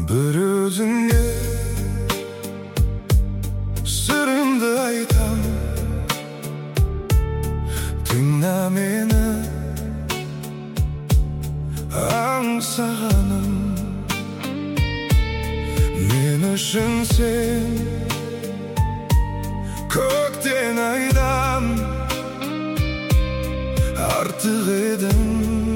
Bir özüңe sırımды айтам, тыңда мені аңсағаным. Мен үшін сен көктен айдан артық едің.